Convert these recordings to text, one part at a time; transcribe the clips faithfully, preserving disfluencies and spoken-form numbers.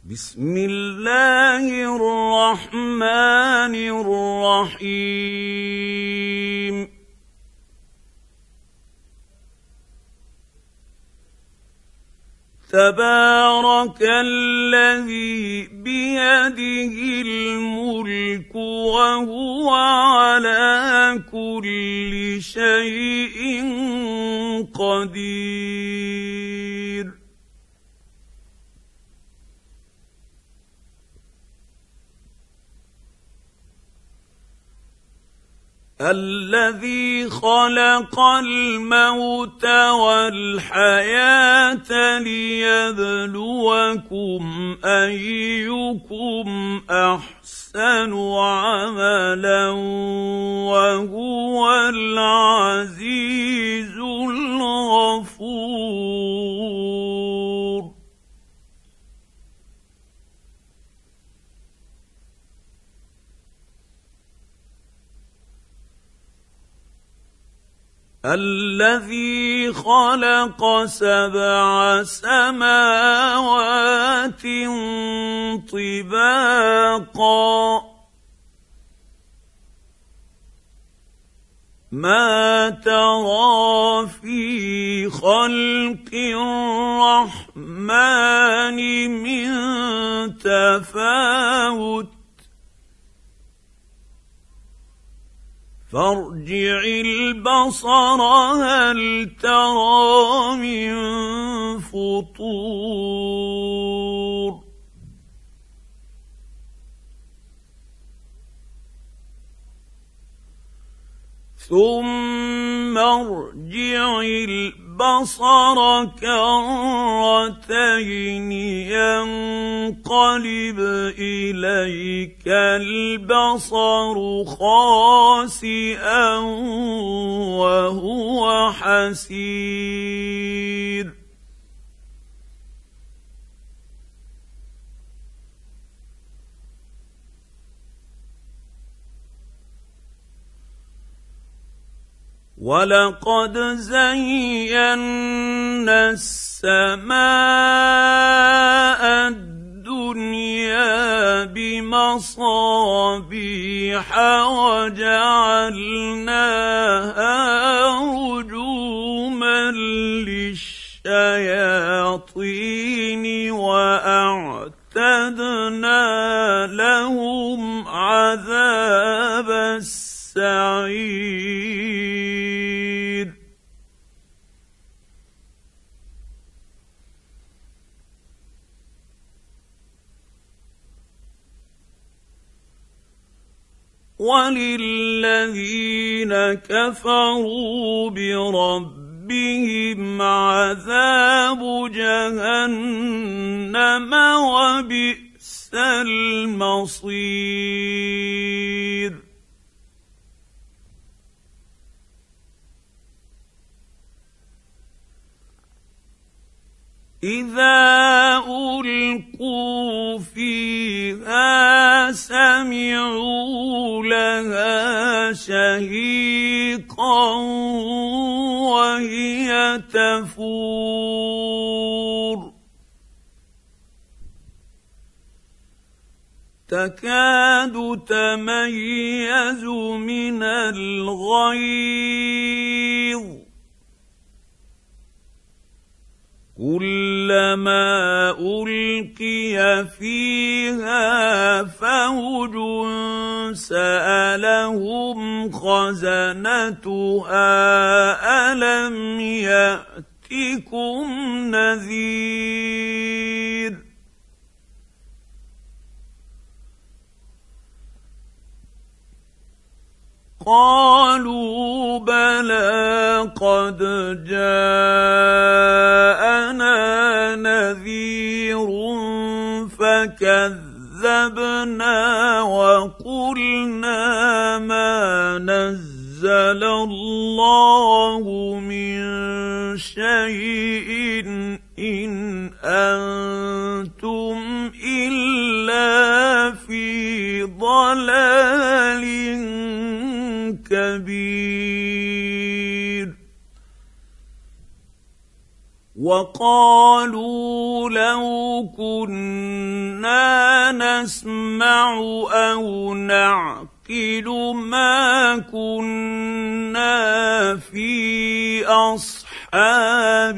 بسم الله الرحمن الرحيم تبارك الذي بيده الملك وهو على كل شيء قدير الذي خلق الموت والحياة ليبلوكم أيكم أحسن عملا وهو العزيز الغفور الذي خلق سبع سماوات طباقا ما ترى في خلق الرحمن من تفاوت فارجع البصر هل ترى من فطور ثم ارجع البصر كرتين ينقلب إليك البصر خاسئا وهو حسير ولقد زينا السماء الدنيا بمصابيح وجعلناها رجوما للشياطين وأعتدنا لهم عذاب السعير وللذين كفروا بربهم عذاب جهنم وبئس المصير إذا ألقوا فيها سمعوا لها شهيقا وهي تفور تكاد تميز من الغيظ كلما ألقي فيها فوج سألهم خزنتها ألم يأتكم نذير قالوا بلى قد جاءنا نذير فكذبنا وقلنا ما نزل الله من شيء إن أنتم إلا في ضلال كبير وقالوا لو كنا نسمع أو نعقل ما كنا في أصحاب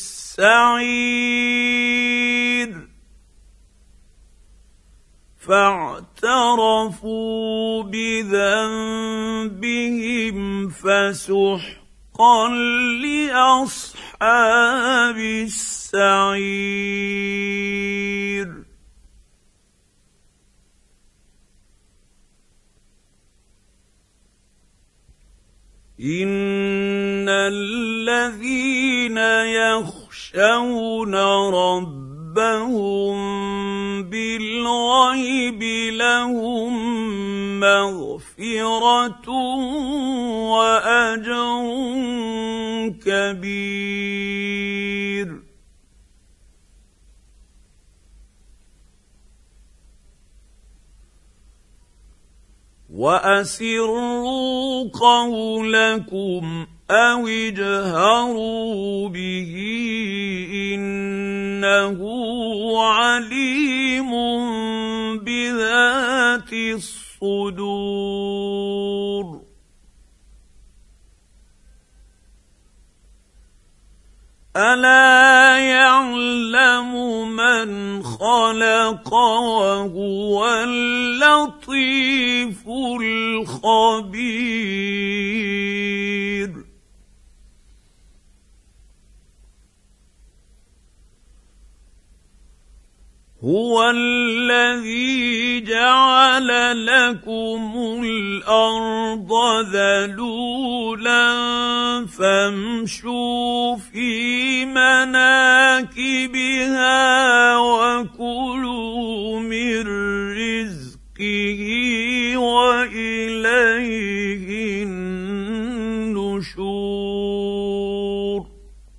السعير فاعترفوا بذنبهم فسحقا لأصحاب السعير إن الذين يخشون ربهم بالغيب لهم مغفرة وأجر كبير وأسروا قولكم أو اجهروا به إنه عليم بذات الصدور ألا يعلم من خلق وهو اللطيف الخبير هو الذي جعل لكم الأرض ذلولا فامشوا في مناكبها وكلوا من رزقه وإليه النشور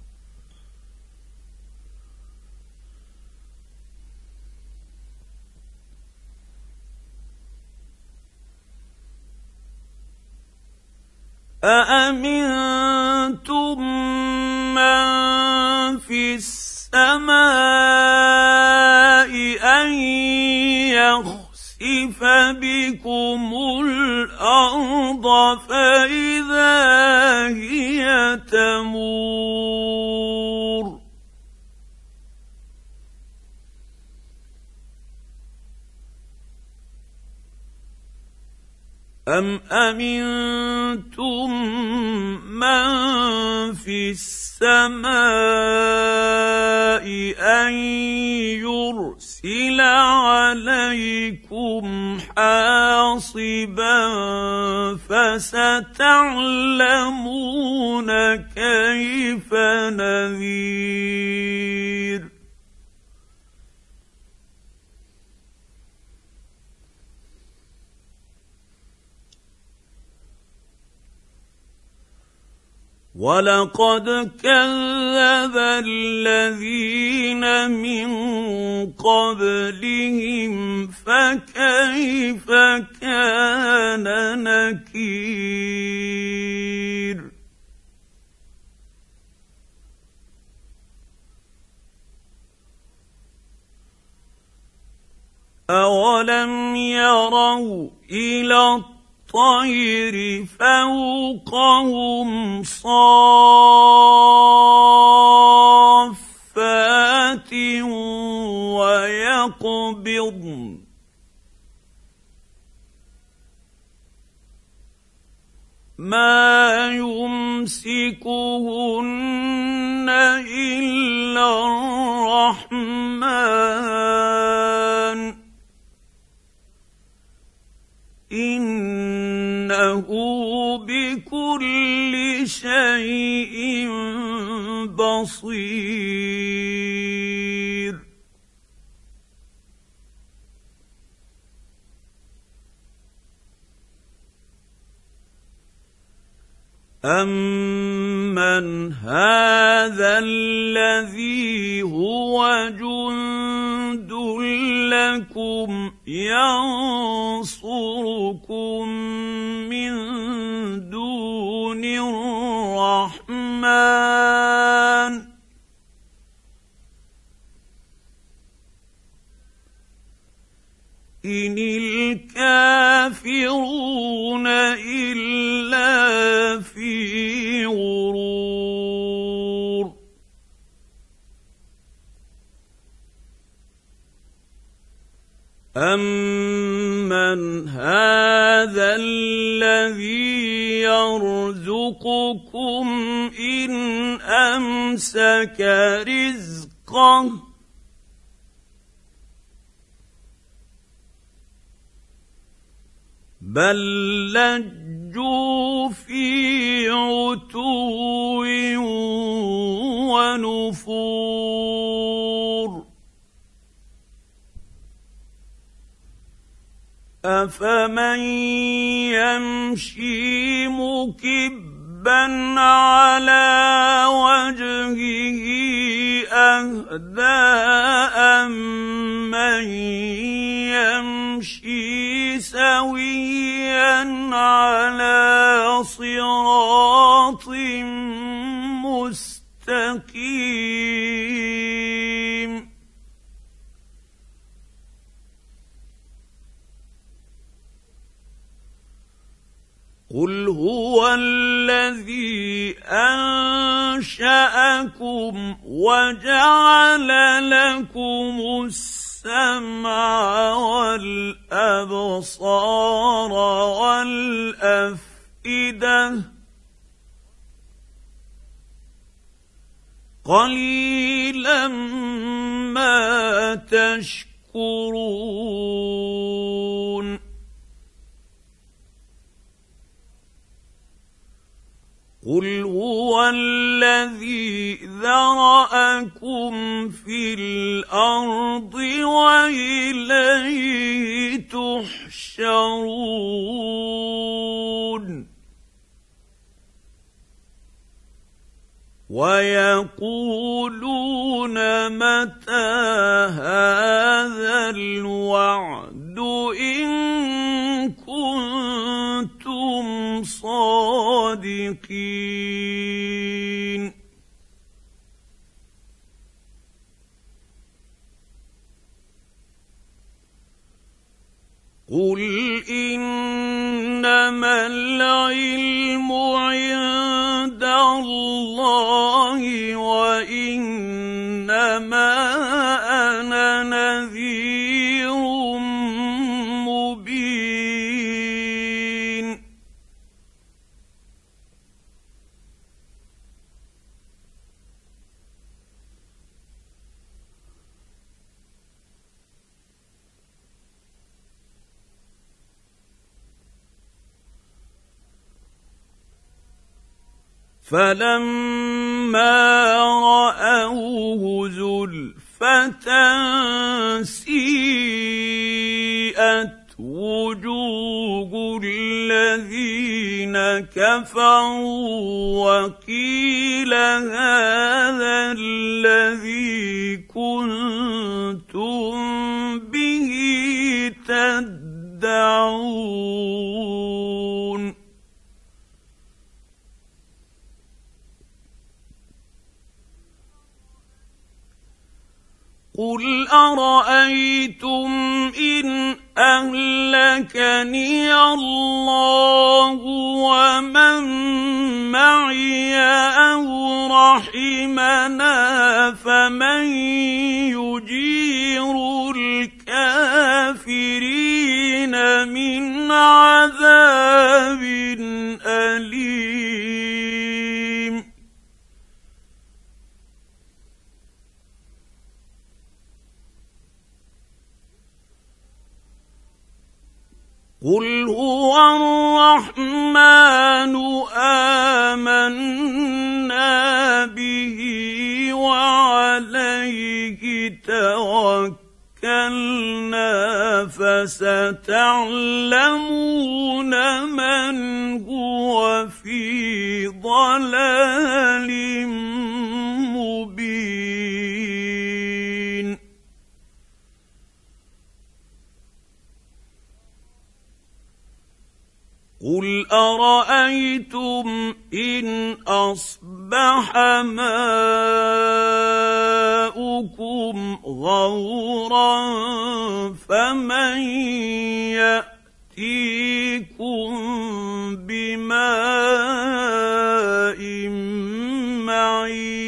أأمنتم من في السماء أن يخسف بكم الأرض فإذا هي تمور أم أمنتم من في السماء أن يرسل عليكم حاصبا فستعلمون كيف نذير ولقد كذب الذين من قبلهم فكيف كان نكير أولم يروا إلى الطير فوقهم صافات ويقبضن ما يمسكهن إلا الرحمن إنه بكل شيء بصير أَمَّنْ هَذَا الَّذِي هُوَ جُندٌ لَّكُمْ يَنصُرُكُم مِّن دُونِ الرَّحْمَٰنِ إن الكافرون إلا في غرور أَمَّنْ هَٰذَا الَّذِي يَرْزُقُكُمْ إِنْ أَمْسَكَ رِزْقَهُ بَل لَّجُّوا فِي عُتُوٍّ وَنُفُورٍ أَفَمَن يَمْشِي مُكِبًّا عَلَىٰ وَجْهِهِ أَهْدَىٰ أَمَّن يَمْشِي سَوِيًّا عَلَىٰ صِرَاطٍ مُّسْتَقِيمٍ قُلْ هُوَ الَّذِي أَنشَأَكُمْ وَجَعَلَ لَكُمُ السَّمْعَ وَالْأَبْصَارَ وَالْأَفْئِدَةَ ۚ قَلِيلًا مَّا تَشْكُرُونَ قُلْ هُوَ الَّذِي ذَرَأَكُمْ فِي الْأَرْضِ وَإِلَيْهِ تُحْشَرُونَ وَيَقُولُونَ مَتَىٰ هَٰذَا الْوَعْدُ إِن كُنتُمْ صَادِقِينَ قُلْ إِنَّمَا الْعِلْمُ عِندَ اللَّهِ وَإِنَّمَا أَنَا نَذِيرٌ مُّبِينٌ فَلَمَّا رَأَوْهُ زُلْفَةً سِيئَتْ وُجُوهُ الَّذِينَ كَفَرُوا وَقِيلَ هَٰذَا الَّذِي كُنتُم بِهِ تَدَّعُونَ قُلْ أَرَأَيْتُمْ إِنْ أَهْلَكَنِيَ اللَّهُ وَمَن مَّعِيَ أَوْ رَحِمَنَا فَمَن يُجِيرُ الْكَافِرِينَ مِنْ عَذَابٍ أَلِيمٍ قُلْ هُوَ الرَّحْمَٰنُ آمَنَّا بِهِ وَعَلَيْهِ تَوَكَّلْنَا فَسَتَعْلَمُونَ مَنْ هُوَ فِي ضَلَالٍ مُّبِينٍ قُلْ أَرَأَيْتُمْ إِنْ أَصْبَحَ مَاؤُكُمْ غَوْرًا فمن ياتيكم بماء معين